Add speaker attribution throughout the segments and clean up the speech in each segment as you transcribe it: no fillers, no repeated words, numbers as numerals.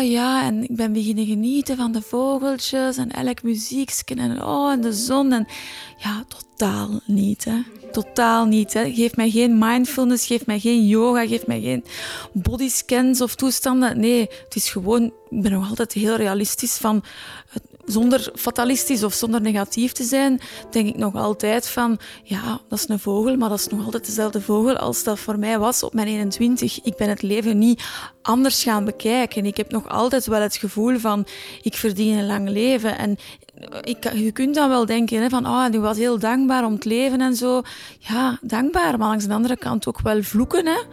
Speaker 1: ja, en ik ben beginnen genieten van de vogeltjes en elk muziekje en de zon. En ja, totaal niet, hè. Totaal niet, hè. Geef mij geen mindfulness, geef mij geen yoga, geef mij geen bodyscans of toestanden. Nee, het is gewoon, ik ben nog altijd heel realistisch van, zonder fatalistisch of zonder negatief te zijn, denk ik nog altijd van, ja, dat is een vogel, maar dat is nog altijd dezelfde vogel als dat voor mij was op mijn 21. Ik ben het leven niet anders gaan bekijken. Ik heb nog altijd wel het gevoel van, ik verdien een lang leven. En je kunt dan wel denken, hè, van, die was heel dankbaar om het leven en zo. Ja, dankbaar, maar langs de andere kant ook wel vloeken, hè.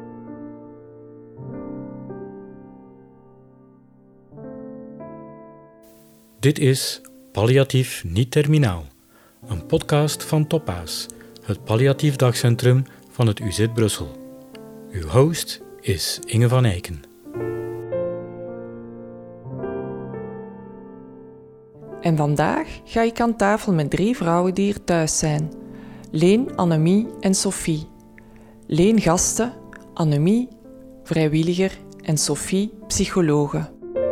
Speaker 2: Dit is Palliatief Niet Terminaal, een podcast van Topaz, het palliatief dagcentrum van het UZ Brussel. Uw host is Inge van Eycken.
Speaker 3: En vandaag ga ik aan tafel met 3 vrouwen die hier thuis zijn. Leen, Annemie en Sophie. Leen gasten, Annemie vrijwilliger en Sophie psychologe.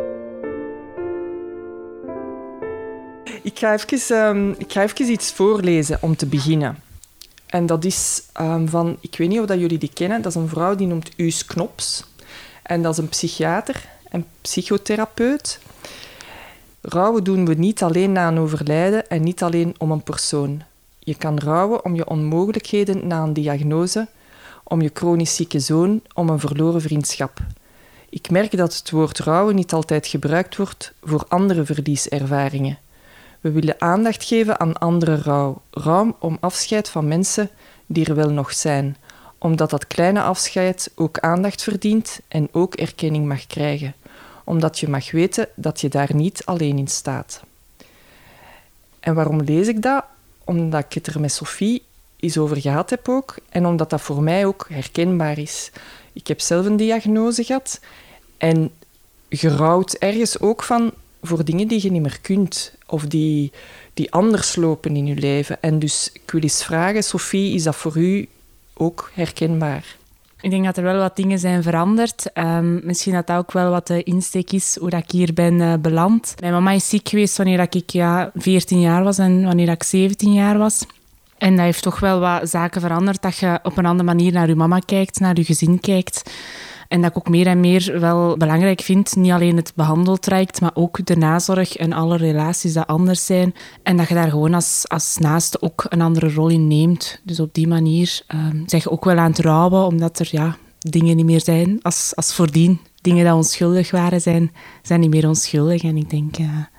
Speaker 3: Ik ga even iets voorlezen om te beginnen. En dat is van, ik weet niet of jullie die kennen, dat is een vrouw die noemt Uus Knops. En dat is een psychiater en psychotherapeut. Rouwen doen we niet alleen na een overlijden en niet alleen om een persoon. Je kan rouwen om je onmogelijkheden na een diagnose, om je chronisch zieke zoon, om een verloren vriendschap. Ik merk dat het woord rouwen niet altijd gebruikt wordt voor andere verlieservaringen. We willen aandacht geven aan andere rouw. Rouw om afscheid van mensen die er wel nog zijn. Omdat dat kleine afscheid ook aandacht verdient en ook erkenning mag krijgen. Omdat je mag weten dat je daar niet alleen in staat. En waarom lees ik dat? Omdat ik het er met Sophie eens over gehad heb ook. En omdat dat voor mij ook herkenbaar is. Ik heb zelf een diagnose gehad. En je rouwt ergens ook van voor dingen die je niet meer kunt. Of die anders lopen in je leven. En dus ik wil eens vragen, Sophie, is dat voor u ook herkenbaar?
Speaker 4: Ik denk dat er wel wat dingen zijn veranderd. Misschien dat dat ook wel wat de insteek is hoe dat ik hier ben beland. Mijn mama is ziek geweest wanneer ik 14 jaar was en wanneer ik 17 jaar was. En dat heeft toch wel wat zaken veranderd. Dat je op een andere manier naar je mama kijkt, naar je gezin kijkt. En dat ik ook meer en meer wel belangrijk vind, niet alleen het behandeltraject, maar ook de nazorg en alle relaties die anders zijn. En dat je daar gewoon als naaste ook een andere rol in neemt. Dus op die manier zeg je ook wel aan het rouwen, omdat er dingen niet meer zijn als voordien. Dingen die onschuldig waren, zijn niet meer onschuldig. En ik denk,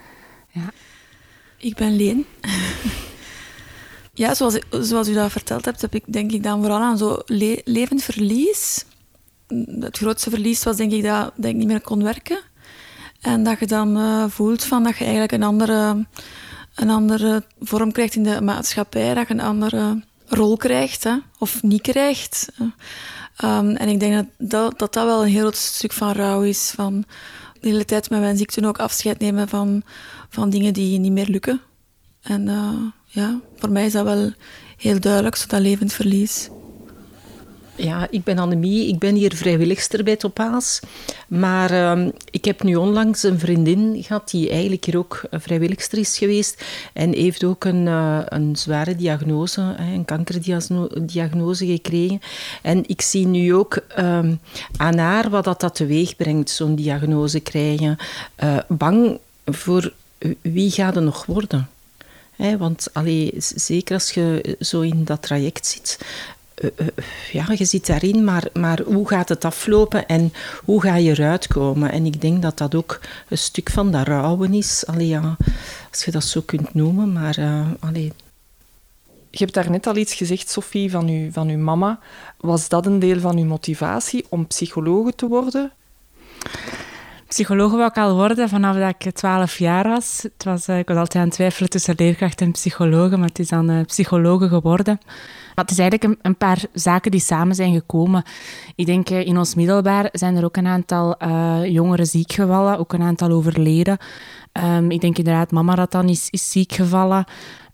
Speaker 1: Ik ben Leen. Ja, zoals u dat verteld hebt, heb ik denk ik dan vooral aan zo levend verlies. Het grootste verlies was denk ik dat ik niet meer kon werken. En dat je dan voelt van dat je eigenlijk een andere vorm krijgt in de maatschappij. Dat je een andere rol krijgt, hè, of niet krijgt. En ik denk dat wel een heel groot stuk van rouw is. Van de hele tijd met mijn ziekte ook afscheid nemen van dingen die niet meer lukken. En voor mij is dat wel heel duidelijk, zo dat levend verlies.
Speaker 5: Ja, ik ben Annemie. Ik ben hier vrijwilligster bij Topaz. Maar ik heb nu onlangs een vriendin gehad die eigenlijk hier ook vrijwilligster is geweest. En heeft ook een zware diagnose, een kankerdiagnose gekregen. En ik zie nu ook aan haar wat dat teweeg brengt, zo'n diagnose krijgen. Bang voor wie gaat er nog worden. Want zeker als je zo in dat traject zit... je zit daarin, maar hoe gaat het aflopen en hoe ga je eruit komen? En ik denk dat dat ook een stuk van dat rouwen is. Als je dat zo kunt noemen, maar...
Speaker 3: Je hebt daarnet al iets gezegd, Sophie, van uw mama. Was dat een deel van uw motivatie om psychologe te worden?
Speaker 4: Psychologe wou ik al worden vanaf dat ik 12 jaar was. Ik was altijd aan het twijfelen tussen leerkracht en psychologe, maar het is dan psychologe geworden. Maar het is eigenlijk een paar zaken die samen zijn gekomen. Ik denk, in ons middelbaar zijn er ook een aantal jongeren ziek gevallen, ook een aantal overleden. Ik denk inderdaad, mama dat dan is ziek gevallen.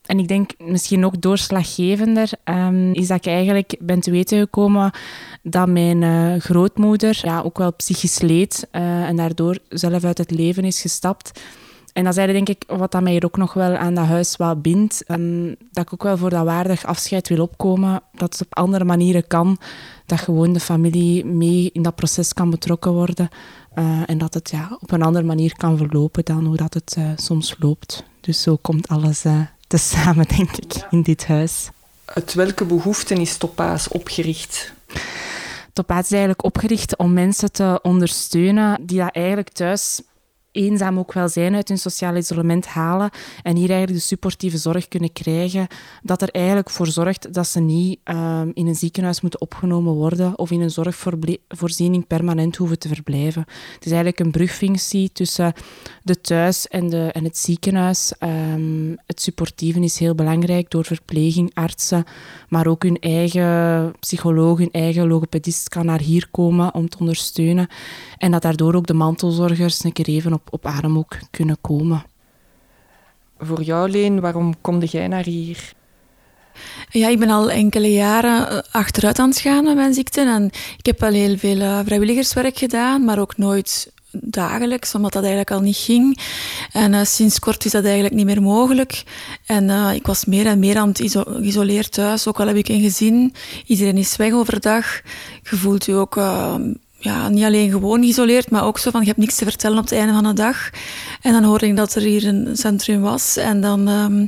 Speaker 4: En ik denk misschien ook doorslaggevender is dat ik eigenlijk ben te weten gekomen dat mijn grootmoeder ook wel psychisch leed en daardoor zelf uit het leven is gestapt. En dat is eigenlijk, denk ik, wat dat mij hier ook nog wel aan dat huis wat bindt. Dat ik ook wel voor dat waardig afscheid wil opkomen. Dat het op andere manieren kan. Dat gewoon de familie mee in dat proces kan betrokken worden. En dat het op een andere manier kan verlopen dan hoe dat het soms loopt. Dus zo komt alles tezamen, denk ik, in dit huis.
Speaker 3: Uit welke behoeften is Topaas opgericht?
Speaker 4: Topaas is eigenlijk opgericht om mensen te ondersteunen die dat eigenlijk thuis eenzaam ook wel zijn, uit hun sociaal isolement halen en hier eigenlijk de supportieve zorg kunnen krijgen, dat er eigenlijk voor zorgt dat ze niet in een ziekenhuis moeten opgenomen worden of in een zorgvoorziening permanent hoeven te verblijven. Het is eigenlijk een brugfunctie tussen de thuis en het ziekenhuis. Het supportieven is heel belangrijk door verpleging, artsen, maar ook hun eigen psycholoog, hun eigen logopedist kan naar hier komen om te ondersteunen. En dat daardoor ook de mantelzorgers een keer even op adem ook kunnen komen.
Speaker 3: Voor jou, Leen, waarom kom jij naar hier?
Speaker 1: Ja, ik ben al enkele jaren achteruit aan het gaan met mijn ziekte. En ik heb wel heel veel vrijwilligerswerk gedaan, maar ook nooit dagelijks, omdat dat eigenlijk al niet ging. En sinds kort is dat eigenlijk niet meer mogelijk. En ik was meer en meer aan het geïsoleerd thuis. Ook al heb ik een gezin, iedereen is weg overdag. Je voelt je ook niet alleen gewoon geïsoleerd, maar ook zo van, je hebt niks te vertellen op het einde van de dag. En dan hoorde ik dat er hier een centrum was. En dan,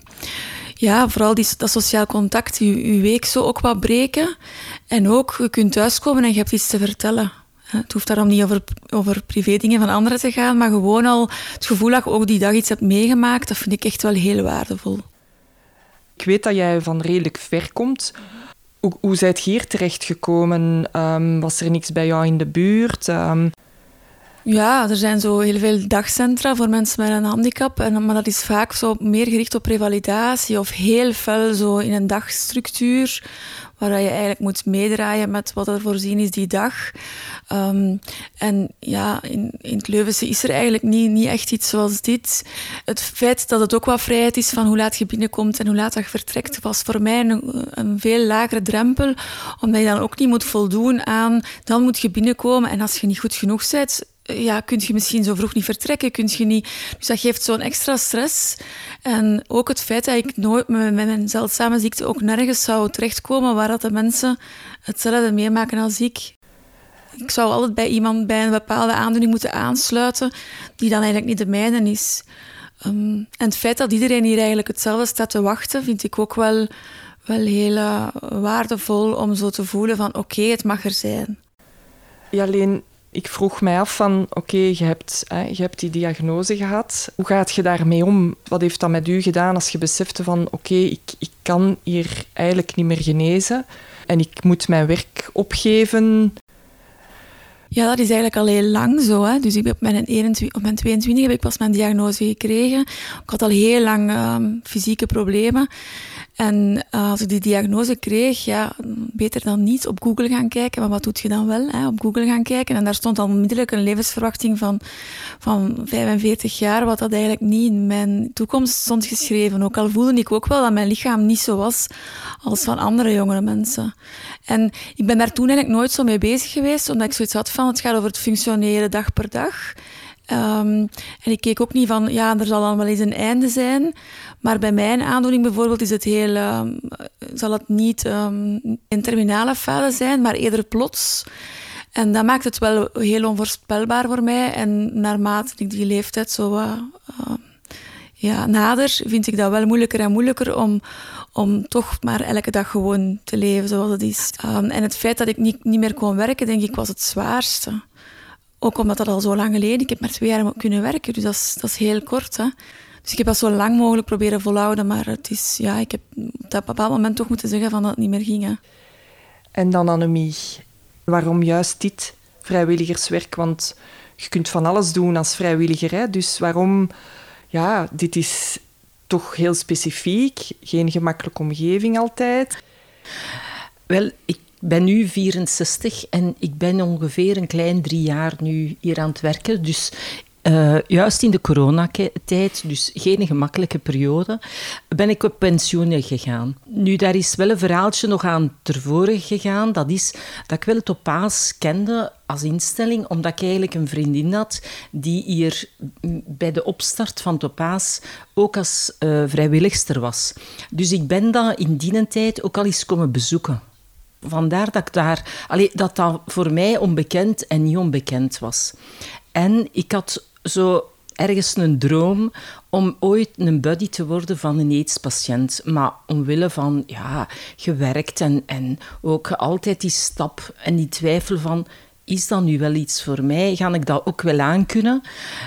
Speaker 1: vooral dat sociaal contact, je week zo ook wat breken. En ook, je kunt thuiskomen en je hebt iets te vertellen. Het hoeft daarom niet over privé dingen van anderen te gaan, maar gewoon al het gevoel dat je ook die dag iets hebt meegemaakt, dat vind ik echt wel heel waardevol.
Speaker 3: Ik weet dat jij van redelijk ver komt. Hoe zijt je hier terechtgekomen? Was er niks bij jou in de buurt?
Speaker 1: Ja, er zijn zo heel veel dagcentra voor mensen met een handicap, maar dat is vaak zo meer gericht op revalidatie of heel fel zo in een dagstructuur, waar je eigenlijk moet meedraaien met wat er voorzien is die dag. In het Leuvense is er eigenlijk niet echt iets zoals dit. Het feit dat het ook wat vrijheid is van hoe laat je binnenkomt en hoe laat je vertrekt, was voor mij een veel lagere drempel, omdat je dan ook niet moet voldoen aan, dan moet je binnenkomen en als je niet goed genoeg bent, kun je misschien zo vroeg niet vertrekken, kun je niet. Dus dat geeft zo'n extra stress. En ook het feit dat ik nooit met mijn zeldzame ziekte ook nergens zou terechtkomen waar dat de mensen hetzelfde meemaken als ik. Ik zou altijd bij iemand bij een bepaalde aandoening moeten aansluiten die dan eigenlijk niet de mijne is. En het feit dat iedereen hier eigenlijk hetzelfde staat te wachten, vind ik ook wel heel waardevol om zo te voelen van oké, het mag er zijn.
Speaker 3: Ja, Leen, ik vroeg mij af van oké, je hebt die diagnose gehad. Hoe gaat je daarmee om? Wat heeft dat met u gedaan als je besefte van oké, ik kan hier eigenlijk niet meer genezen en ik moet mijn werk opgeven?
Speaker 1: Ja, dat is eigenlijk al heel lang zo. Hè. Dus op mijn 22 heb ik pas mijn diagnose gekregen. Ik had al heel lang fysieke problemen. En als ik die diagnose kreeg, beter dan niet op Google gaan kijken. Maar wat doet je dan wel? Hè? Op Google gaan kijken. En daar stond al onmiddellijk een levensverwachting van 45 jaar, wat dat eigenlijk niet in mijn toekomst stond geschreven. Ook al voelde ik ook wel dat mijn lichaam niet zo was als van andere jongere mensen. En ik ben daar toen eigenlijk nooit zo mee bezig geweest, omdat ik zoiets had van, het gaat over het functioneren dag per dag. En ik keek ook niet van, er zal dan wel eens een einde zijn. Maar bij mijn aandoening bijvoorbeeld is het zal het niet een terminale fase zijn, maar eerder plots. En dat maakt het wel heel onvoorspelbaar voor mij. En naarmate ik die leeftijd zo nader, vind ik dat wel moeilijker en moeilijker om toch maar elke dag gewoon te leven zoals het is. En het feit dat ik niet meer kon werken, denk ik, was het zwaarste. Ook omdat dat al zo lang geleden, ik heb maar 2 jaar kunnen werken, dus dat is heel kort. Hè. Dus ik heb dat zo lang mogelijk proberen volhouden, maar het is, ik heb op dat bepaald moment toch moeten zeggen van dat het niet meer ging. Hè.
Speaker 3: En dan Annemie, waarom juist dit vrijwilligerswerk? Want je kunt van alles doen als vrijwilliger, hè? Dus waarom, dit is toch heel specifiek, geen gemakkelijke omgeving altijd.
Speaker 5: Wel, ik ben nu 64 en ik ben ongeveer een klein 3 jaar nu hier aan het werken. Dus juist in de coronatijd, dus geen gemakkelijke periode, ben ik op pensioen gegaan. Nu, daar is wel een verhaaltje nog aan tevoren gegaan. Dat is dat ik wel Topaas kende als instelling, omdat ik eigenlijk een vriendin had die hier bij de opstart van Topaas ook als vrijwilligster was. Dus ik ben dat in die tijd ook al eens komen bezoeken. Vandaar dat dat voor mij onbekend en niet onbekend was. En ik had zo ergens een droom om ooit een buddy te worden van een AIDS-patiënt. Maar omwille van gewerkt en ook altijd die stap en die twijfel van, is dat nu wel iets voor mij? Ga ik dat ook wel aankunnen?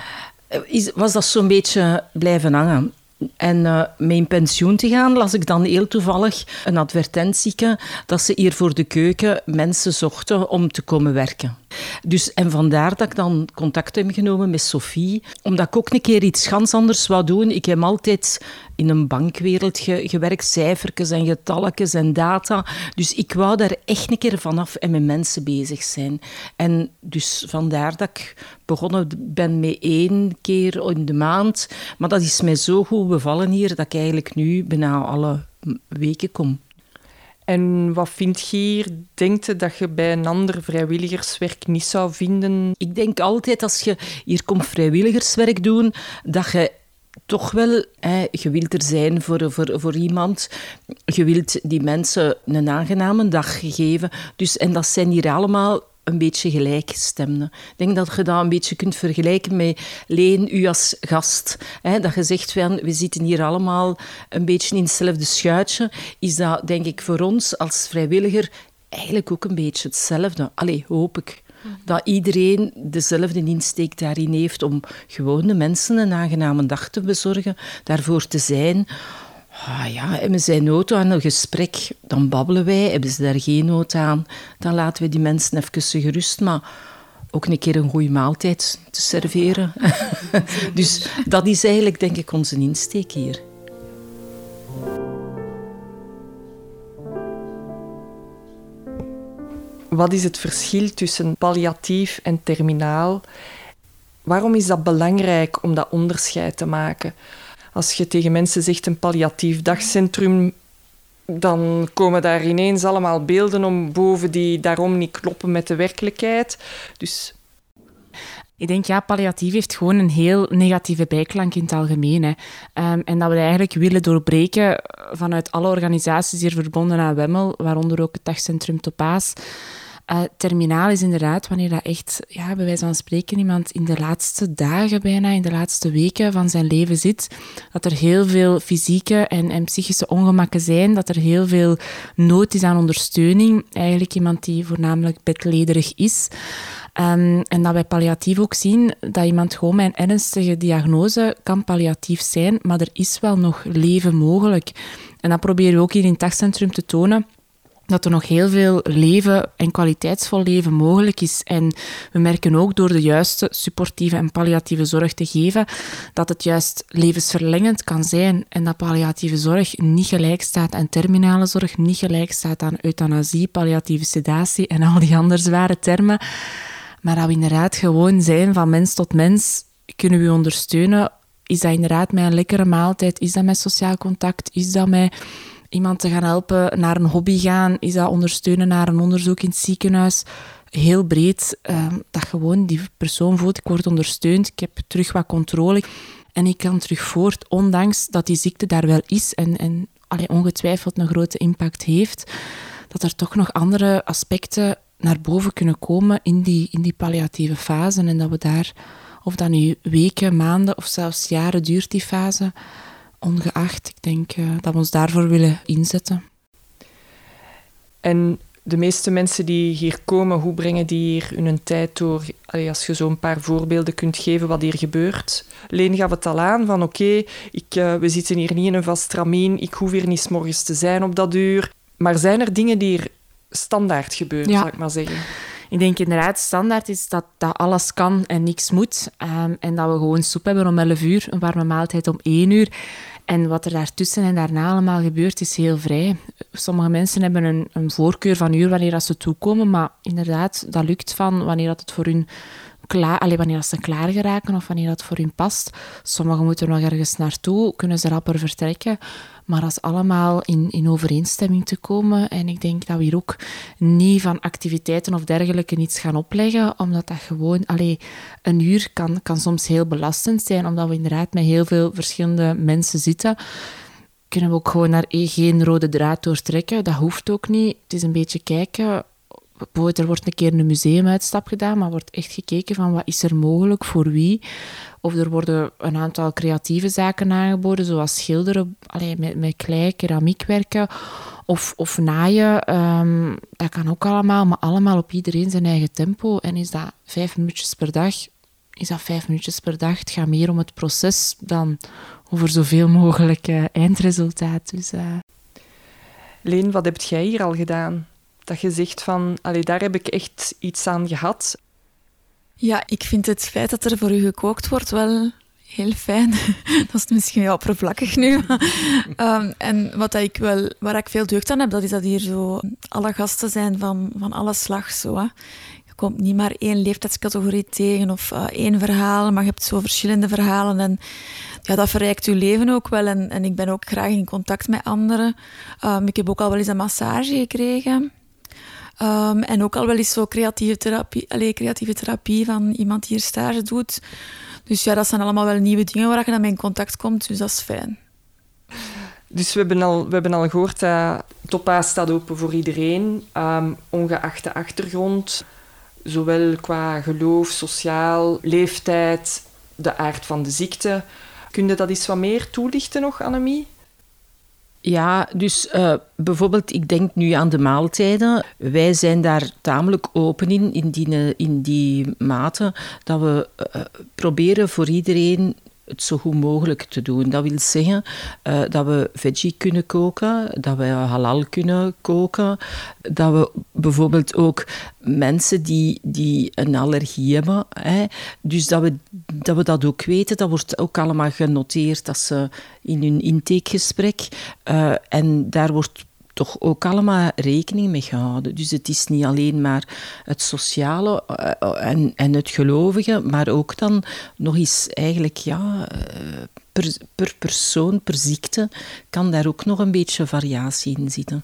Speaker 5: Was dat zo'n beetje blijven hangen. En met in pensioen te gaan, las ik dan heel toevallig een advertentieke dat ze hier voor de keuken mensen zochten om te komen werken. Dus, en vandaar dat ik dan contact heb genomen met Sophie, omdat ik ook een keer iets gans anders wou doen. Ik heb altijd in een bankwereld gewerkt, cijfertjes en getalletjes en data. Dus ik wou daar echt een keer vanaf en met mensen bezig zijn. En dus vandaar dat ik begonnen ben met 1 keer in de maand. Maar dat is mij zo goed bevallen hier, dat ik eigenlijk nu bijna alle weken kom.
Speaker 3: En wat vind je hier? Denk je dat je bij een ander vrijwilligerswerk niet zou vinden?
Speaker 5: Ik denk altijd, als je hier komt vrijwilligerswerk doen, dat je toch wel, je wilt er zijn voor iemand. Je wilt die mensen een aangename dag geven. Dus, en dat zijn hier allemaal een beetje gelijkgestemden. Ik denk dat je dat een beetje kunt vergelijken met Leen, u als gast. Dat je zegt, we zitten hier allemaal een beetje in hetzelfde schuitje. Is dat, denk ik, voor ons als vrijwilliger eigenlijk ook een beetje hetzelfde. Allee, hoop ik. Dat iedereen dezelfde insteek daarin heeft om gewoon de mensen een aangename dag te bezorgen, daarvoor te zijn. Hebben zij nood aan een gesprek, dan babbelen wij. Hebben ze daar geen nood aan, dan laten we die mensen even gerust. Maar ook een keer een goede maaltijd te serveren. Dus dat is eigenlijk, denk ik, onze insteek hier.
Speaker 3: Wat is het verschil tussen palliatief en terminaal? Waarom is dat belangrijk om dat onderscheid te maken? Als je tegen mensen zegt een palliatief dagcentrum, dan komen daar ineens allemaal beelden om boven die daarom niet kloppen met de werkelijkheid. Dus
Speaker 4: ik denk, palliatief heeft gewoon een heel negatieve bijklank in het algemeen. Hè. En dat we dat eigenlijk willen doorbreken vanuit alle organisaties hier verbonden aan Wemmel, waaronder ook het dagcentrum Topaas. Terminaal is inderdaad wanneer dat echt, bij wijze van spreken, iemand in de laatste dagen bijna, in de laatste weken van zijn leven zit, dat er heel veel fysieke en psychische ongemakken zijn, dat er heel veel nood is aan ondersteuning. Eigenlijk iemand die voornamelijk bedlederig is. En dat wij palliatief ook zien dat iemand gewoon met een ernstige diagnose kan palliatief zijn, maar er is wel nog leven mogelijk. En dat proberen we ook hier in het dagcentrum te tonen, dat er nog heel veel leven en kwaliteitsvol leven mogelijk is. En we merken ook door de juiste supportieve en palliatieve zorg te geven, dat het juist levensverlengend kan zijn en dat palliatieve zorg niet gelijk staat aan terminale zorg, niet gelijk staat aan euthanasie, palliatieve sedatie en al die andere zware termen. Maar dat we inderdaad gewoon zijn van mens tot mens, kunnen we u ondersteunen. Is dat inderdaad met een lekkere maaltijd? Is dat met sociaal contact? Is dat met iemand te gaan helpen naar een hobby gaan? Is dat ondersteunen naar een onderzoek in het ziekenhuis? Heel breed, dat gewoon die persoon voelt, ik word ondersteund, ik heb terug wat controle en ik kan terug voort, ondanks dat die ziekte daar wel is en ongetwijfeld een grote impact heeft, dat er toch nog andere aspecten naar boven kunnen komen in die palliatieve fase en dat we daar, of dat nu weken, maanden of zelfs jaren duurt die fase, ongeacht, ik denk dat we ons daarvoor willen inzetten.
Speaker 3: En de meeste mensen die hier komen, hoe brengen die hier hun tijd door? Als je zo een paar voorbeelden kunt geven wat hier gebeurt. Leen gaf het al aan van we zitten hier niet in een vast stramien, ik hoef hier niet 's morgens te zijn op dat uur. Maar zijn er dingen die hier standaard gebeuren, zou ik maar zeggen?
Speaker 4: Ik denk inderdaad, standaard is dat alles kan en niks moet. En dat we gewoon soep hebben om 11 uur, een warme maaltijd om 1 uur. En wat er daartussen en daarna allemaal gebeurt, is heel vrij. Sommige mensen hebben een voorkeur van uur wanneer ze toekomen, maar inderdaad, dat lukt van wanneer dat het voor hun wanneer ze klaar geraken of wanneer dat voor hun past. Sommigen moeten nog ergens naartoe, kunnen ze rapper vertrekken. Maar dat is allemaal in overeenstemming te komen. En ik denk dat we hier ook niet van activiteiten of dergelijke iets gaan opleggen, omdat dat gewoon... een uur kan soms heel belastend zijn, omdat we inderdaad met heel veel verschillende mensen zitten. Kunnen we ook gewoon daar geen rode draad doortrekken. Dat hoeft ook niet. Het is een beetje kijken... Er wordt een keer een museumuitstap gedaan, maar wordt echt gekeken van wat is er mogelijk, voor wie. Of er worden een aantal creatieve zaken aangeboden, zoals schilderen met klei, keramiekwerken of naaien. Dat kan ook allemaal, maar allemaal op iedereen zijn eigen tempo. En is dat 5 minuutjes per dag? Is dat 5 minuutjes per dag? Het gaat meer om het proces dan over zoveel mogelijk eindresultaat. Dus,
Speaker 3: Leen, wat heb jij hier al gedaan? Dat je zegt van, daar heb ik echt iets aan gehad.
Speaker 1: Ja, ik vind het feit dat er voor u gekookt wordt wel heel fijn. Dat is misschien wel oppervlakkig nu. En waar ik veel deugd aan heb, dat is dat hier zo alle gasten zijn van alle slag. Zo, hè. Je komt niet maar 1 leeftijdscategorie tegen of 1 verhaal, maar je hebt zo verschillende verhalen. En ja, dat verrijkt je leven ook wel. En ik ben ook graag in contact met anderen. Ik heb ook al wel eens een massage gekregen. En ook al wel eens zo creatieve therapie van iemand die hier stage doet. Dus ja, dat zijn allemaal wel nieuwe dingen waar je dan mee in contact komt. Dus dat is fijn.
Speaker 3: Dus we hebben al gehoord dat Topaz staat open voor iedereen, ongeacht de achtergrond. Zowel qua geloof, sociaal, leeftijd, de aard van de ziekte. Kun je dat eens wat meer toelichten nog, Annemie?
Speaker 5: Ja, dus bijvoorbeeld, ik denk nu aan de maaltijden. Wij zijn daar tamelijk open in die mate dat we proberen voor iedereen het zo goed mogelijk te doen. Dat wil zeggen dat we veggie kunnen koken, dat we halal kunnen koken, dat we bijvoorbeeld ook mensen die een allergie hebben, dus dat we dat ook weten, dat wordt ook allemaal genoteerd dat ze in hun intakegesprek, en daar wordt toch ook allemaal rekening mee gehouden. Dus het is niet alleen maar het sociale en het gelovige, maar ook dan nog eens eigenlijk, per persoon, per ziekte, kan daar ook nog een beetje variatie in zitten.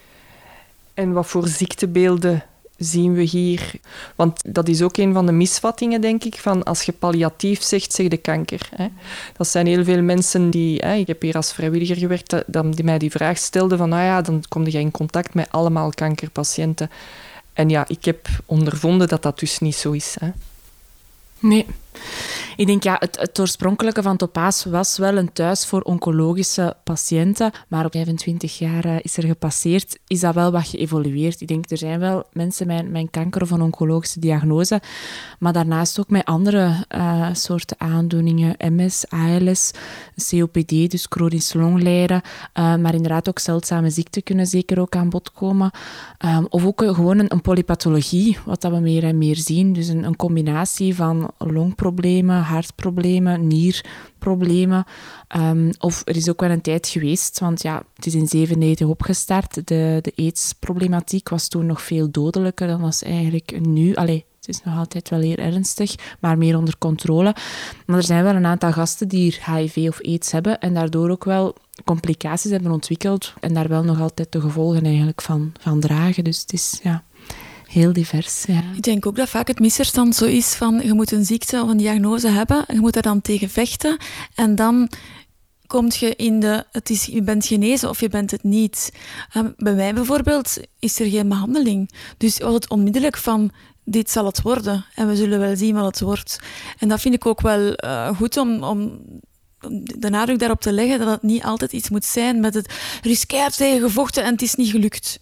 Speaker 3: En wat voor ziektebeelden zien we hier? Want dat is ook een van de misvattingen, denk ik, van als je palliatief zegt, zeg de kanker. Hè. Dat zijn heel veel mensen die... ik heb hier als vrijwilliger gewerkt, die mij die vraag stelden van, dan kom je in contact met allemaal kankerpatiënten. En ja, ik heb ondervonden dat dat dus niet zo is. Hè.
Speaker 4: Nee. Ik denk, het oorspronkelijke van Topaz was wel een thuis voor oncologische patiënten, maar op 25 jaar is er gepasseerd, is dat wel wat geëvolueerd. Ik denk, er zijn wel mensen met een kanker of een oncologische diagnose, maar daarnaast ook met andere soorten aandoeningen, MS, ALS, COPD, dus chronisch longlijden, maar inderdaad ook zeldzame ziekten kunnen zeker ook aan bod komen. Of ook gewoon een polypathologie, wat dat we meer en meer zien. Dus een combinatie van longproblemen, hartproblemen, nierproblemen. Of er is ook wel een tijd geweest, want ja, het is in 1997 opgestart. De AIDS-problematiek was toen nog veel dodelijker dan was eigenlijk nu. Het is nog altijd wel heel ernstig, maar meer onder controle. Maar er zijn wel een aantal gasten die hier HIV of AIDS hebben en daardoor ook wel complicaties hebben ontwikkeld en daar wel nog altijd de gevolgen eigenlijk van dragen. Dus het is heel divers. Ja.
Speaker 1: Ik denk ook dat vaak het misverstand zo is van je moet een ziekte of een diagnose hebben, je moet er dan tegen vechten en dan kom je je bent genezen of je bent het niet. Bij mij bijvoorbeeld is er geen behandeling. Dus was het onmiddellijk van dit zal het worden en we zullen wel zien wat het wordt. En dat vind ik ook wel goed om de nadruk daarop te leggen dat het niet altijd iets moet zijn met het er is keihard tegen gevochten en het is niet gelukt.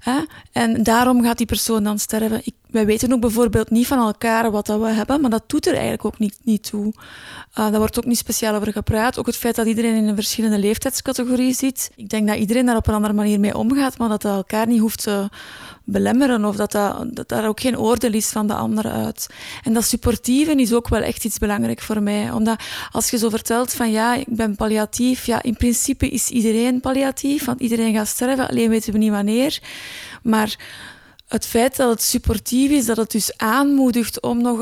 Speaker 1: En daarom gaat die persoon dan sterven. Wij weten ook bijvoorbeeld niet van elkaar wat dat we hebben, maar dat doet er eigenlijk ook niet toe. Daar wordt ook niet speciaal over gepraat. Ook het feit dat iedereen in een verschillende leeftijdscategorie zit. Ik denk dat iedereen daar op een andere manier mee omgaat, maar dat dat elkaar niet hoeft te belemmeren of dat daar ook geen oordeel is van de ander uit. En dat supportieve is ook wel echt iets belangrijk voor mij. Omdat als je zo vertelt van ik ben palliatief, in principe is iedereen palliatief, want iedereen gaat sterven, alleen weten we niet wanneer. Maar het feit dat het supportief is, dat het dus aanmoedigt om nog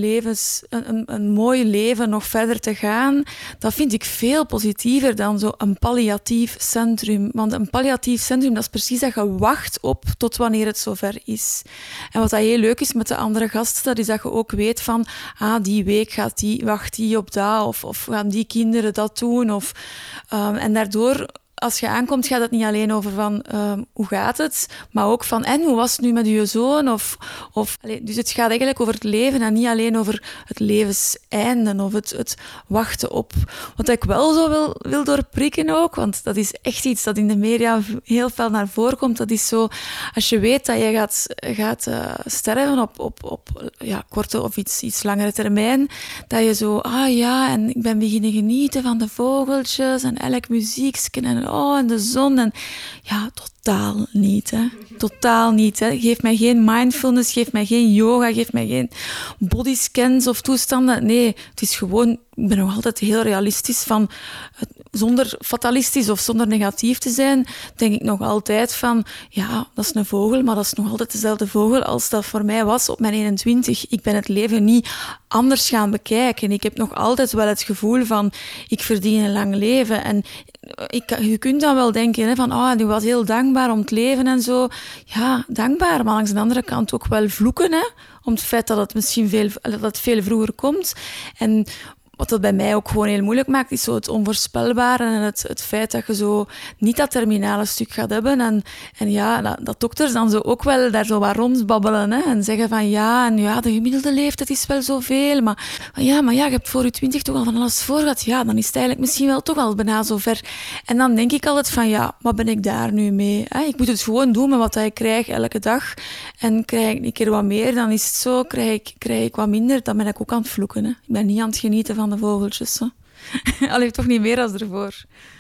Speaker 1: een mooi leven nog verder te gaan, dat vind ik veel positiever dan zo een palliatief centrum. Want een palliatief centrum, dat is precies dat je wacht op tot wanneer het zover is. En wat dat heel leuk is met de andere gasten, dat is dat je ook weet van, die week wacht die op dat, of gaan die kinderen dat doen. En daardoor, als je aankomt, gaat het niet alleen over van hoe gaat het, maar ook van en hoe was het nu met je zoon? Dus het gaat eigenlijk over het leven en niet alleen over het levenseinde of het wachten op. Wat ik wel zo wil doorprikken ook, want dat is echt iets dat in de media heel veel naar voren komt. Dat is zo, als je weet dat je gaat sterven op korte of iets langere termijn, dat je zo, en ik ben beginnen genieten van de vogeltjes en elk muziekje en de zon. En ja, totaal niet. Hè. Totaal niet. Hè. Geef mij geen mindfulness, geef mij geen yoga, geef mij geen bodyscans of toestanden. Nee, het is gewoon, ik ben nog altijd heel realistisch van, zonder fatalistisch of zonder negatief te zijn, denk ik nog altijd van, ja, dat is een vogel, maar dat is nog altijd dezelfde vogel als dat voor mij was op mijn 21. Ik ben het leven niet anders gaan bekijken. Ik heb nog altijd wel het gevoel van, ik verdien een lang leven. En je kunt dan wel denken hè, van, die was heel dankbaar om het leven en zo. Ja, dankbaar, maar langs de andere kant ook wel vloeken, hè, om het feit dat het misschien veel vroeger komt. En wat dat bij mij ook gewoon heel moeilijk maakt, is zo het onvoorspelbare en het feit dat je zo niet dat terminale stuk gaat hebben. En ja, dat dokters dan zo ook wel daar zo wat rondbabbelen hè, en zeggen van de gemiddelde leeftijd is wel zoveel. Maar je hebt voor je 20 toch al van alles voor gehad. Ja, dan is het eigenlijk misschien wel toch al bijna zover. En dan denk ik altijd van wat ben ik daar nu mee? Hè? Ik moet het gewoon doen met wat ik krijg elke dag. En krijg ik een keer wat meer, dan is het zo. Krijg ik wat minder, dan ben ik ook aan het vloeken. Hè? Ik ben niet aan het genieten van de vogeltjes. Allee, toch niet meer als ervoor.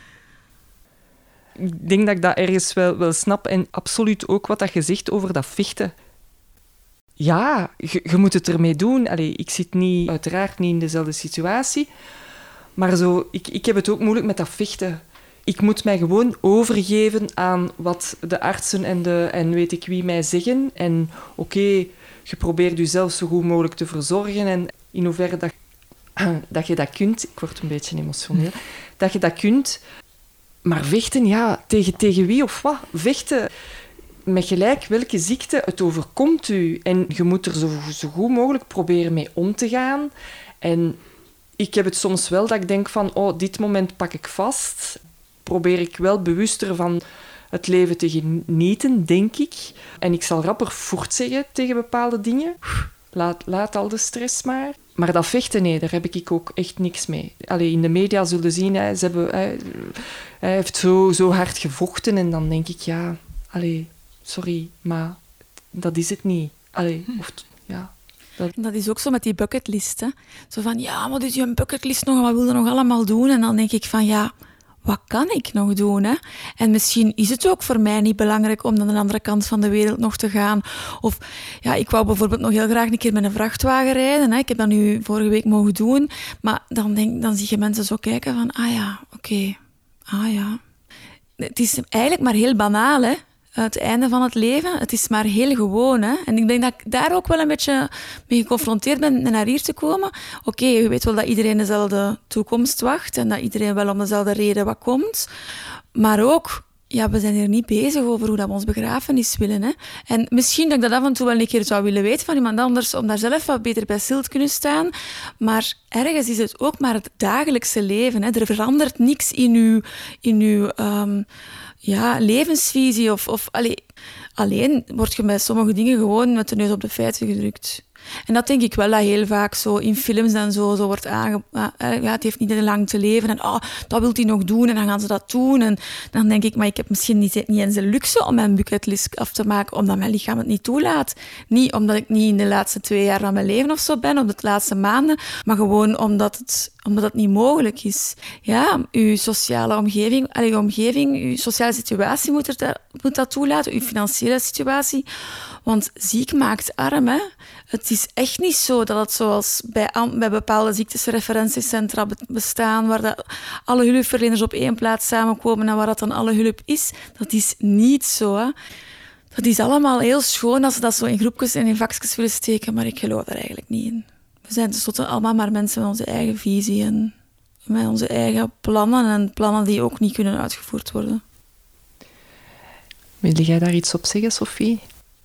Speaker 3: Ik denk dat ik dat ergens wel snap. En absoluut ook wat je zegt over dat vechten. Ja, je moet het ermee doen. Allee, ik zit uiteraard niet in dezelfde situatie. Maar zo, ik heb het ook moeilijk met dat vechten. Ik moet mij gewoon overgeven aan wat de artsen en weet ik wie mij zeggen. En oké, je probeert jezelf zo goed mogelijk te verzorgen. En in hoeverre dat je dat kunt... Ik word een beetje emotioneel. Dat je dat kunt. Maar vechten, tegen wie of wat? Vechten met gelijk welke ziekte, het overkomt u. En je moet er zo goed mogelijk proberen mee om te gaan. En ik heb het soms wel dat ik denk van... dit moment pak ik vast. Probeer ik wel bewuster van het leven te genieten, denk ik. En ik zal rapper voort zeggen tegen bepaalde dingen. Laat al de stress maar. Maar dat vechten, nee, daar heb ik ook echt niks mee. Allee, in de media zullen zien, hij heeft zo hard gevochten. En dan denk ik, sorry, maar dat is het niet.
Speaker 1: Dat is ook zo met die bucketlist. Hè. Zo van, wat is je bucketlist nog? Wat wil je nog allemaal doen? En dan denk ik van, wat kan ik nog doen? Hè? En misschien is het ook voor mij niet belangrijk om naar de andere kant van de wereld nog te gaan. Of ik wou bijvoorbeeld nog heel graag een keer met een vrachtwagen rijden. Hè? Ik heb dat nu vorige week mogen doen. Maar dan zie je mensen zo kijken van, oké. Het is eigenlijk maar heel banaal, hè? Het einde van het leven. Het is maar heel gewoon. Hè? En ik denk dat ik daar ook wel een beetje mee geconfronteerd ben naar hier te komen. Oké, je weet wel dat iedereen dezelfde toekomst wacht en dat iedereen wel om dezelfde reden wat komt. Maar ook, we zijn hier niet bezig over hoe dat we ons begrafenis willen. Hè? En misschien dat ik dat af en toe wel een keer zou willen weten van iemand anders, om daar zelf wat beter bij stil te kunnen staan. Maar ergens is het ook maar het dagelijkse leven. Hè? Er verandert niks in uw levensvisie. Alleen word je bij sommige dingen gewoon met de neus op de feiten gedrukt. En dat denk ik wel dat heel vaak zo in films en zo wordt het heeft niet lang te leven en dat wil hij nog doen en dan gaan ze dat doen. En dan denk ik, maar ik heb misschien niet eens de luxe om mijn bucketlist af te maken, omdat mijn lichaam het niet toelaat. Niet omdat ik niet in de laatste 2 jaar van mijn leven of zo ben, of de laatste maanden, maar gewoon omdat het niet mogelijk is. Ja, uw sociale omgeving, uw sociale situatie moet dat toelaten, uw financiële situatie. Want ziek maakt arm, hè. Het is echt niet zo dat het zoals bij bepaalde ziektes referentiecentra bestaan, waar alle hulpverleners op één plaats samenkomen en waar dat dan alle hulp is. Dat is niet zo, hè. Dat is allemaal heel schoon als ze dat zo in groepjes en in vakjes willen steken, maar ik geloof daar eigenlijk niet in. We zijn tenslotte allemaal maar mensen met onze eigen visie en met onze eigen plannen en plannen die ook niet kunnen uitgevoerd worden.
Speaker 3: Wil jij daar iets op zeggen, Sophie?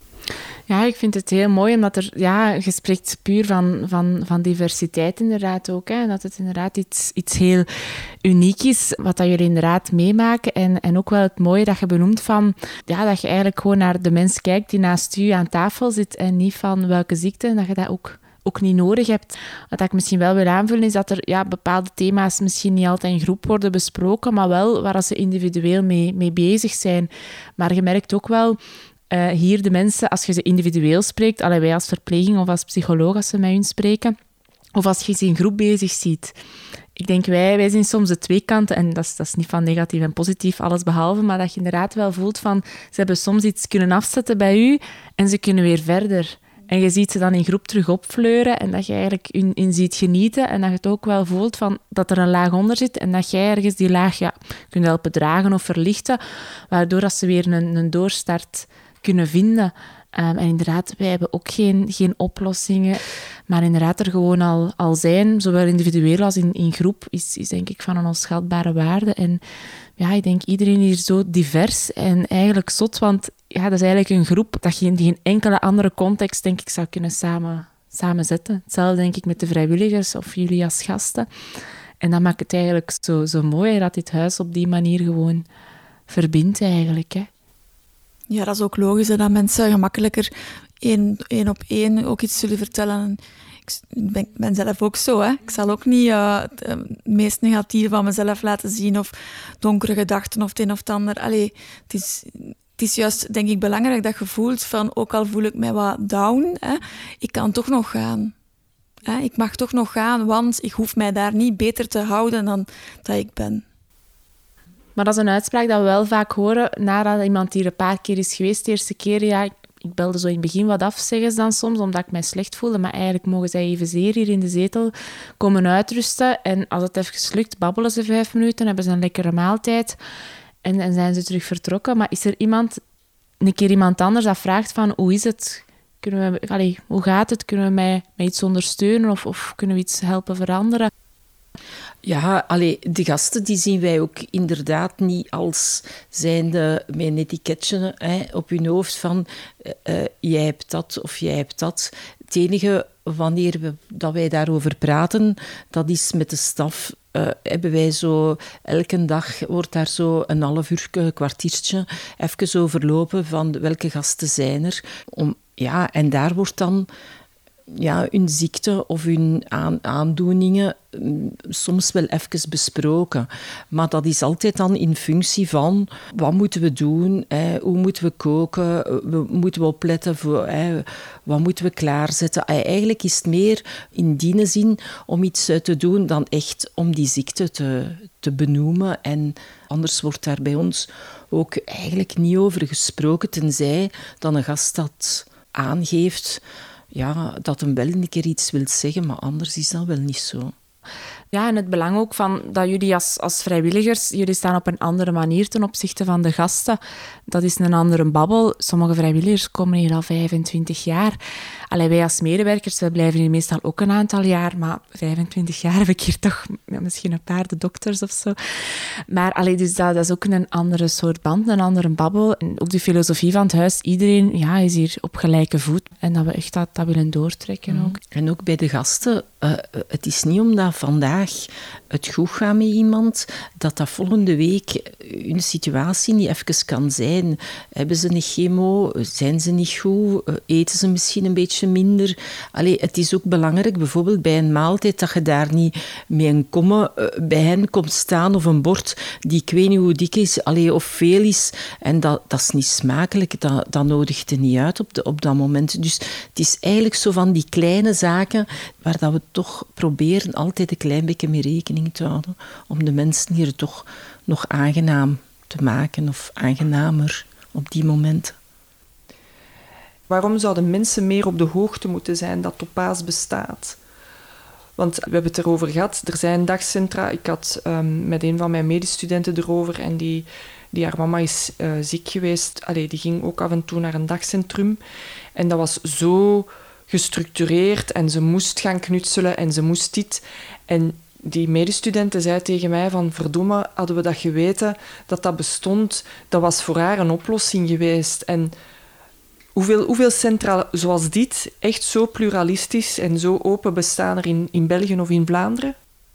Speaker 4: Ja, ik vind het heel mooi, omdat je spreekt puur van diversiteit inderdaad ook. Hè. Dat het inderdaad iets heel uniek is, wat dat jullie inderdaad meemaken. En ook wel het mooie dat je benoemt van, dat je eigenlijk gewoon naar de mens kijkt die naast u aan tafel zit en niet van welke ziekte, en dat je dat ook niet nodig hebt. Wat ik misschien wel wil aanvullen is dat er bepaalde thema's misschien niet altijd in groep worden besproken, maar wel waar ze individueel mee bezig zijn. Maar je merkt ook wel hier de mensen, als je ze individueel spreekt, wij als verpleging of als psycholoog als ze met hun spreken, of als je ze in groep bezig ziet. Ik denk, wij zien soms de twee kanten, en dat is niet van negatief en positief, alles behalve, maar dat je inderdaad wel voelt van, ze hebben soms iets kunnen afzetten bij u en ze kunnen weer verder. En je ziet ze dan in groep terug opfleuren en dat je eigenlijk in ziet genieten en dat je het ook wel voelt van dat er een laag onder zit en dat jij ergens die laag kunt helpen dragen of verlichten, waardoor dat ze weer een doorstart kunnen vinden. En inderdaad, wij hebben ook geen oplossingen, maar inderdaad er gewoon al zijn, zowel individueel als in groep, is denk ik van een onschatbare waarde. En ik denk iedereen hier zo divers en eigenlijk zot, want dat is eigenlijk een groep dat je in geen enkele andere context, denk ik, zou kunnen samenzetten. Hetzelfde denk ik met de vrijwilligers of jullie als gasten. En dat maakt het eigenlijk zo mooi dat dit huis op die manier gewoon verbindt eigenlijk, hè.
Speaker 1: Ja, dat is ook logisch, hè, dat mensen gemakkelijker één op één ook iets zullen vertellen. Ik ben zelf ook zo, hè. Ik zal ook niet het meest negatieve van mezelf laten zien of donkere gedachten of het een of het ander. Het is juist, denk ik, belangrijk dat je voelt van, ook al voel ik mij wat down, hè, ik kan toch nog gaan. Ik mag toch nog gaan, want ik hoef mij daar niet beter te houden dan dat ik ben.
Speaker 4: Maar dat is een uitspraak dat we wel vaak horen nadat iemand hier een paar keer is geweest. De eerste keer, ik belde zo in het begin wat af, zeggen ze dan soms, omdat ik mij slecht voelde. Maar eigenlijk mogen zij evenzeer hier in de zetel komen uitrusten. En als het even lukt, babbelen ze 5 minuten, hebben ze een lekkere maaltijd en zijn ze terug vertrokken. Maar is er een keer iemand anders dat vraagt van, hoe is het? Hoe gaat het? Kunnen we mij iets ondersteunen of kunnen we iets helpen veranderen?
Speaker 5: Ja, de gasten die zien wij ook inderdaad niet als zijnde met een etiketje op hun hoofd van jij hebt dat of jij hebt dat. Het enige wanneer dat wij daarover praten, dat is met de staf. Hebben wij zo, elke dag wordt daar zo een half uur, een kwartiertje even overlopen van welke gasten zijn er. En daar wordt dan hun ziekte of hun aandoeningen soms wel even besproken. Maar dat is altijd dan in functie van wat moeten we doen, hoe moeten we koken, moeten we opletten voor wat moeten we klaarzetten. Eigenlijk is het meer in die zin om iets te doen dan echt om die ziekte te benoemen. En anders wordt daar bij ons ook eigenlijk niet over gesproken, tenzij dan een gast dat aangeeft dat hem wel een keer iets wil zeggen, maar anders is dat wel niet zo.
Speaker 4: Ja, en het belang ook van dat jullie als vrijwilligers, jullie staan op een andere manier ten opzichte van de gasten. Dat is een andere babbel. Sommige vrijwilligers komen hier al 25 jaar. Wij als medewerkers, wij blijven hier meestal ook een aantal jaar, maar 25 jaar heb ik hier toch misschien een paar de dokters of zo. Maar dus dat is ook een andere soort band, een andere babbel. En ook de filosofie van het huis, iedereen is hier op gelijke voet. En dat we echt dat willen doortrekken ook.
Speaker 5: En ook bij de gasten, het is niet omdat vandaag het goed gaat met iemand, dat volgende week hun situatie niet even kan zijn. Hebben ze een chemo? Zijn ze niet goed? Eten ze misschien een beetje minder? Het is ook belangrijk, bijvoorbeeld bij een maaltijd, dat je daar niet met een komme bij hen komt staan of een bord die ik weet niet hoe dik is of veel is. En dat is niet smakelijk. Dat nodigt er niet uit op dat moment. Dus het is eigenlijk zo van die kleine zaken waar dat we toch proberen altijd een klein beetje mee rekening te houden om de mensen hier toch nog aangenaam te maken of aangenamer op die momenten.
Speaker 3: Waarom zouden mensen meer op de hoogte moeten zijn dat Topaas bestaat? Want we hebben het erover gehad, er zijn dagcentra. Ik had met een van mijn medestudenten erover en die haar mama is ziek geweest. Allee, die ging ook af en toe naar een dagcentrum. En dat was zo gestructureerd en ze moest gaan knutselen en ze moest dit. En die medestudenten zei tegen mij van verdomme, hadden we dat geweten, dat dat bestond, dat was voor haar een oplossing geweest. En hoeveel centra zoals dit echt zo pluralistisch en zo open bestaan er in België of in Vlaanderen?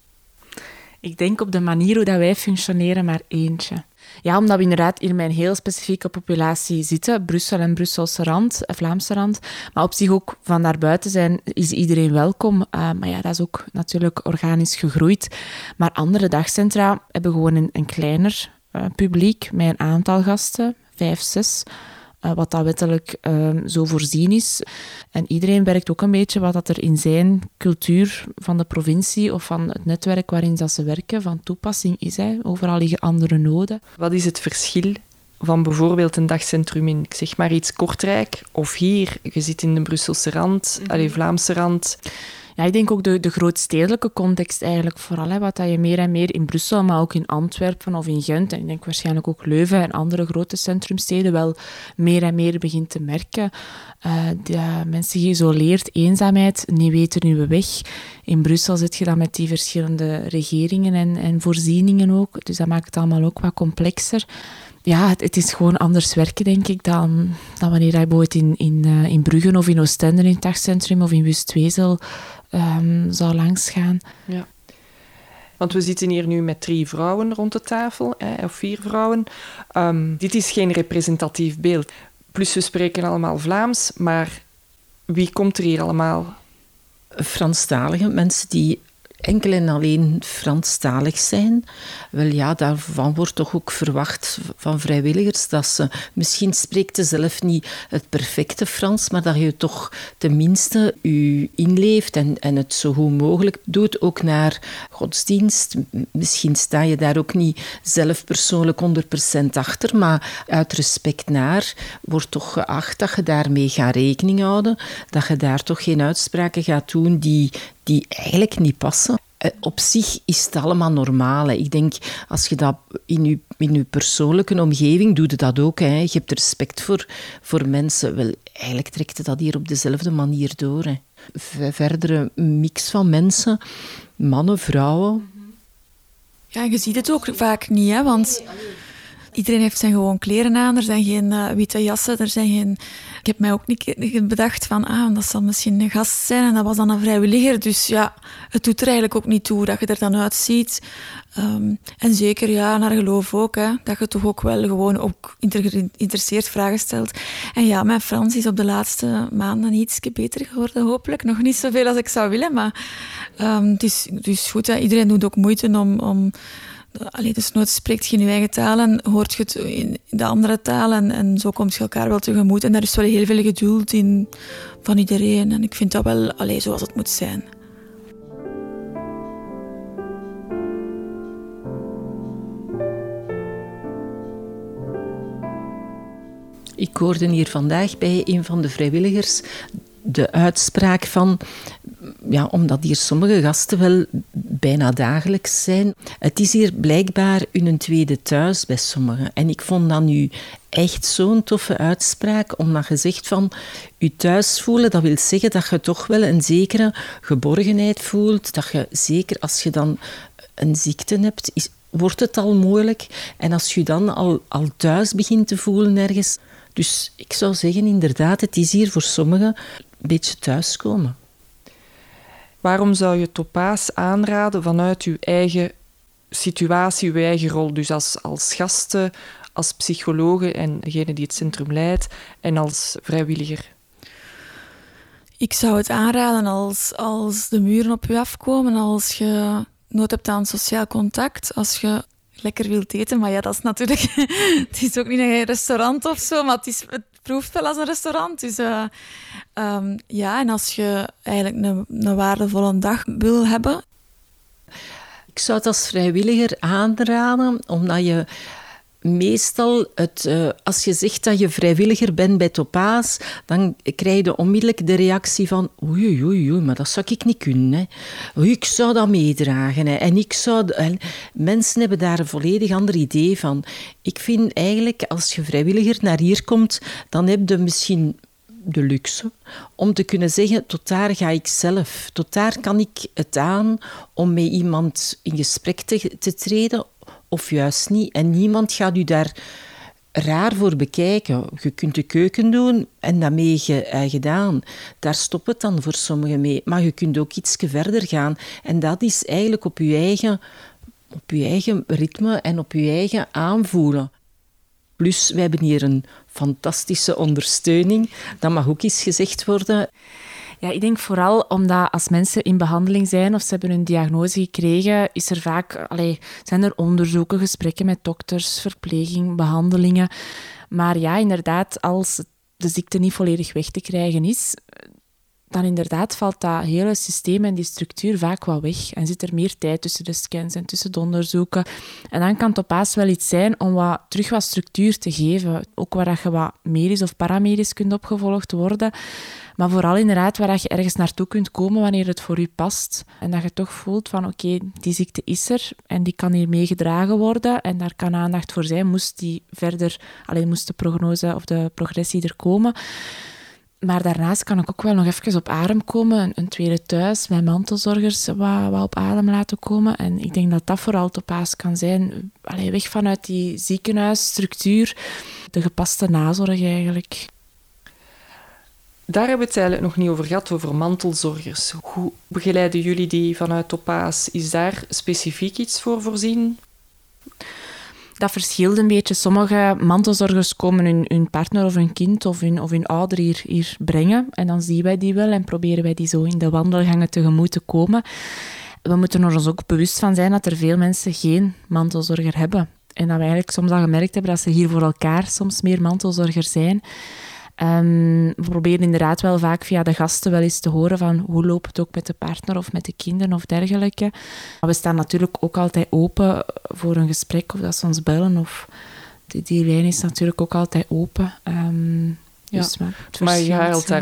Speaker 4: Ik denk op de manier hoe dat wij functioneren maar eentje. Ja, omdat we inderdaad hier met een heel specifieke populatie zitten. Brussel en Brusselse rand, Vlaamse rand. Maar op zich ook van daarbuiten is iedereen welkom. Maar ja, dat is ook natuurlijk organisch gegroeid. Maar andere dagcentra hebben gewoon een kleiner publiek met een aantal gasten, 5, 6. Wat dat wettelijk zo voorzien is. En iedereen werkt ook een beetje wat dat er in zijn cultuur van de provincie of van het netwerk waarin dat ze werken van toepassing is. Overal liggen andere noden.
Speaker 3: Wat is het verschil van bijvoorbeeld een dagcentrum in, ik zeg maar iets, Kortrijk of hier? Je zit in de Brusselse rand, Vlaamse rand.
Speaker 4: Ja, ik denk ook de grootstedelijke context eigenlijk vooral. Wat dat je meer en meer in Brussel, maar ook in Antwerpen of in Gent, en ik denk waarschijnlijk ook Leuven en andere grote centrumsteden wel meer en meer begint te merken. De mensen geïsoleerd, eenzaamheid, niet weten nu weg. In Brussel zit je dan met die verschillende regeringen en voorzieningen ook. Dus dat maakt het allemaal ook wat complexer. Ja, het is gewoon anders werken, denk ik, dan wanneer je bijvoorbeeld in Brugge of in Oostende in het dagcentrum of in Wustwezel zou langsgaan.
Speaker 3: Ja. Want we zitten hier nu met 3 vrouwen rond de tafel, of 4 vrouwen. Dit is geen representatief beeld. Plus we spreken allemaal Vlaams, maar wie komt er hier allemaal?
Speaker 5: Franstalige mensen die enkel en alleen Franstalig zijn. Wel ja, daarvan wordt toch ook verwacht van vrijwilligers dat ze... Misschien spreekt ze zelf niet het perfecte Frans, maar dat je toch tenminste je inleeft en het zo goed mogelijk doet, ook naar godsdienst. Misschien sta je daar ook niet zelf persoonlijk 100% achter, maar uit respect naar wordt toch geacht dat je daarmee gaat rekening houden, dat je daar toch geen uitspraken gaat doen die eigenlijk niet passen. Op zich is het allemaal normaal. Hè. Ik denk, als je dat in je persoonlijke omgeving doet, dat ook. Hè. Je hebt respect voor mensen. Wel, eigenlijk trekt je dat hier op dezelfde manier door. Hè. Verdere mix van mensen, mannen, vrouwen.
Speaker 1: Ja, je ziet het ook vaak niet, hè, want iedereen heeft zijn gewoon kleren aan. Er zijn geen witte jassen, er zijn geen... Ik heb mij ook niet bedacht van, dat zal misschien een gast zijn en dat was dan een vrijwilliger. Dus ja, het doet er eigenlijk ook niet toe dat je er dan uitziet. En zeker, ja, naar geloof ook, hè, dat je toch ook wel gewoon ook geïnteresseerd vragen stelt. En ja, mijn Frans is op de laatste maanden iets beter geworden, hopelijk. Nog niet zoveel als ik zou willen, maar het is goed. Hè. Iedereen doet ook moeite om dus nooit spreekt je in je eigen taal en hoort je het in de andere taal en zo komt je elkaar wel tegemoet. En daar is wel heel veel geduld in van iedereen. En ik vind dat wel zoals het moet zijn.
Speaker 5: Ik hoorde hier vandaag bij een van de vrijwilligers de uitspraak van... Ja, omdat hier sommige gasten wel bijna dagelijks zijn. Het is hier blijkbaar hun tweede thuis bij sommigen. En ik vond dat nu echt zo'n toffe uitspraak, omdat je zegt van je thuis voelen, dat wil zeggen dat je toch wel een zekere geborgenheid voelt. Dat je, zeker als je dan een ziekte hebt, wordt het al moeilijk. En als je dan al thuis begint te voelen ergens... Dus ik zou zeggen, inderdaad, het is hier voor sommigen een beetje thuiskomen.
Speaker 3: Waarom zou je Topaas aanraden vanuit je eigen situatie, je eigen rol? Dus als gasten, als psychologe en degene die het centrum leidt en als vrijwilliger?
Speaker 1: Ik zou het aanraden als de muren op je afkomen, als je nood hebt aan sociaal contact, als je lekker wilt eten. Maar ja, dat is natuurlijk... Het is ook niet een restaurant of zo, maar het proeft wel als een restaurant. Dus en als je eigenlijk een waardevolle dag wil hebben...
Speaker 5: Ik zou het als vrijwilliger aanraden, omdat je meestal, als je zegt dat je vrijwilliger bent bij Topaas, dan krijg je onmiddellijk de reactie van oei, maar dat zou ik niet kunnen. Hè. Oei, ik zou dat meedragen. Hè. En mensen hebben daar een volledig ander idee van. Ik vind eigenlijk, als je vrijwilliger naar hier komt, dan heb je misschien de luxe om te kunnen zeggen, tot daar ga ik zelf. Tot daar kan ik het aan om met iemand in gesprek te treden, of juist niet. En niemand gaat u daar raar voor bekijken. Je kunt de keuken doen en dat mee gedaan. Daar stopt het dan voor sommigen mee. Maar je kunt ook iets verder gaan. En dat is eigenlijk op je eigen ritme en op je eigen aanvoelen. Plus, we hebben hier een fantastische ondersteuning. Dat mag ook eens gezegd worden.
Speaker 4: Ja, ik denk vooral omdat als mensen in behandeling zijn of ze hebben een diagnose gekregen, is er vaak, zijn er onderzoeken, gesprekken met dokters, verpleging, behandelingen. Maar ja, inderdaad, als de ziekte niet volledig weg te krijgen is, dan inderdaad valt dat hele systeem en die structuur vaak wel weg. En zit er meer tijd tussen de scans en tussen de onderzoeken. En dan kan Topaas wel iets zijn om terug wat structuur te geven. Ook waar je wat medisch of paramedisch kunt opgevolgd worden. Maar vooral inderdaad waar je ergens naartoe kunt komen wanneer het voor je past. En dat je toch voelt van oké, die ziekte is er en die kan hier meegedragen worden. En daar kan aandacht voor zijn, moest de prognose of de progressie er komen. Maar daarnaast kan ik ook wel nog even op adem komen. Een tweede thuis, mijn mantelzorgers wat op adem laten komen. En ik denk dat dat vooral Topaas kan zijn. Weg vanuit die ziekenhuisstructuur, de gepaste nazorg eigenlijk.
Speaker 3: Daar hebben we het eigenlijk nog niet over gehad, over mantelzorgers. Hoe begeleiden jullie die vanuit Topaas? Is daar specifiek iets voor voorzien?
Speaker 4: Dat verschilt een beetje. Sommige mantelzorgers komen hun partner of hun kind of hun ouder hier brengen. En dan zien wij die wel en proberen wij die zo in de wandelgangen tegemoet te komen. We moeten er ons ook bewust van zijn dat er veel mensen geen mantelzorger hebben. En dat we eigenlijk soms al gemerkt hebben dat ze hier voor elkaar soms meer mantelzorger zijn. We proberen inderdaad wel vaak via de gasten wel eens te horen van hoe loopt het ook met de partner of met de kinderen of dergelijke. Maar we staan natuurlijk ook altijd open voor een gesprek of dat ze ons bellen. Of die lijn is natuurlijk ook altijd open. Dus,
Speaker 3: maar je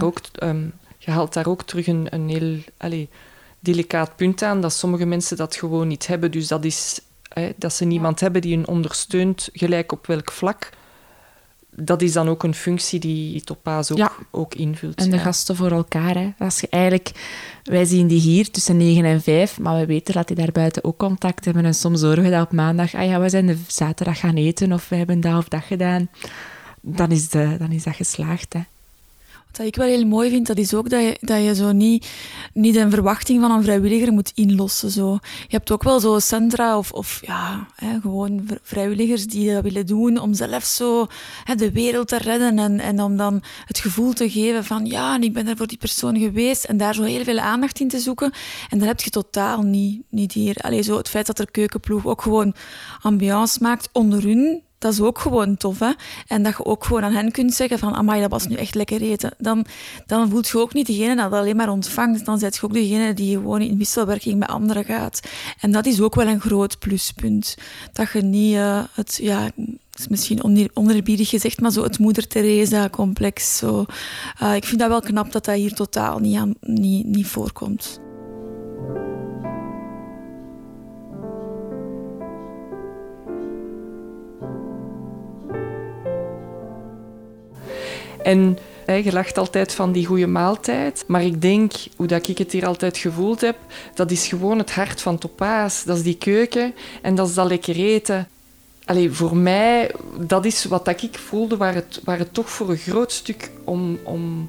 Speaker 3: haalt daar ook terug een heel delicaat punt aan, dat sommige mensen dat gewoon niet hebben. Dus dat is dat ze niemand hebben die hen ondersteunt, gelijk op welk vlak. Dat is dan ook een functie die Topaas ook invult.
Speaker 4: En de gasten voor elkaar. Hè. Wij zien die hier tussen 9 en 5, maar we weten dat die daar buiten ook contact hebben. En soms horen we dat op maandag. We zijn de zaterdag gaan eten of we hebben dat of dat gedaan. Dan is dat geslaagd. Hè.
Speaker 1: Wat ik wel heel mooi vind, dat is ook dat je zo niet een verwachting van een vrijwilliger moet inlossen. Zo. Je hebt ook wel zo centra of gewoon vrijwilligers die dat willen doen om zelf zo de wereld te redden en om dan het gevoel te geven van en ik ben er voor die persoon geweest en daar zo heel veel aandacht in te zoeken. En dat heb je totaal niet hier. Zo het feit dat er keukenploeg ook gewoon ambiance maakt onder hun, dat is ook gewoon tof, hè. En dat je ook gewoon aan hen kunt zeggen van amai, dat was nu echt lekker eten. Dan voelt je ook niet degene dat alleen maar ontvangt. Dan zet je ook degene die gewoon in wisselwerking met anderen gaat. En dat is ook wel een groot pluspunt. Dat je niet het is misschien oneerbiedig gezegd, maar zo het Moeder Teresa-complex. Zo. Ik vind dat wel knap dat dat hier totaal niet voorkomt.
Speaker 3: En je lacht altijd van die goede maaltijd. Maar ik denk, hoe dat ik het hier altijd gevoeld heb, dat is gewoon het hart van Topaas. Dat is die keuken en dat is dat lekker eten. Voor mij, dat is wat ik voelde, waar het toch voor een groot stuk om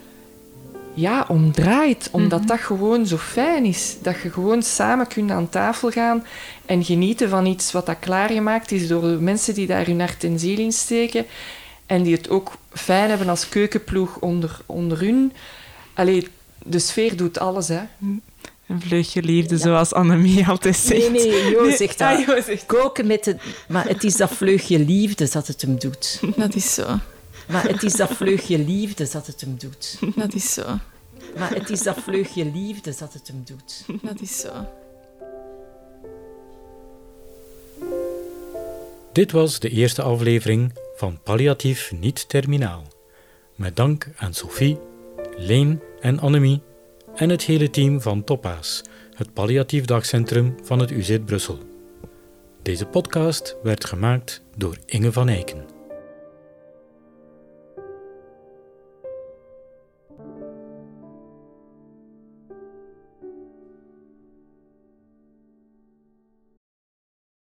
Speaker 3: draait. Omdat dat gewoon zo fijn is. Dat je gewoon samen kunt aan tafel gaan en genieten van iets wat dat klaargemaakt is door de mensen die daar hun hart en ziel in steken. En die het ook fijn hebben als keukenploeg onder hun. De sfeer doet alles, hè.
Speaker 4: Een vleugje liefde, zoals Annemie altijd zegt.
Speaker 5: Nee, Jo zegt dat. Koken maar het is dat vleugje liefde dat het hem doet.
Speaker 1: Dat is zo.
Speaker 5: Maar het is dat vleugje liefde dat het hem doet.
Speaker 1: Dat is zo.
Speaker 5: Maar het is dat vleugje liefde dat het hem doet.
Speaker 1: Dat is zo.
Speaker 2: Dit was de eerste aflevering van Palliatief Niet Terminaal. Met dank aan Sophie, Leen en Annemie en het hele team van Topaz, het palliatief dagcentrum van het UZ Brussel. Deze podcast werd gemaakt door Inge van Eycken.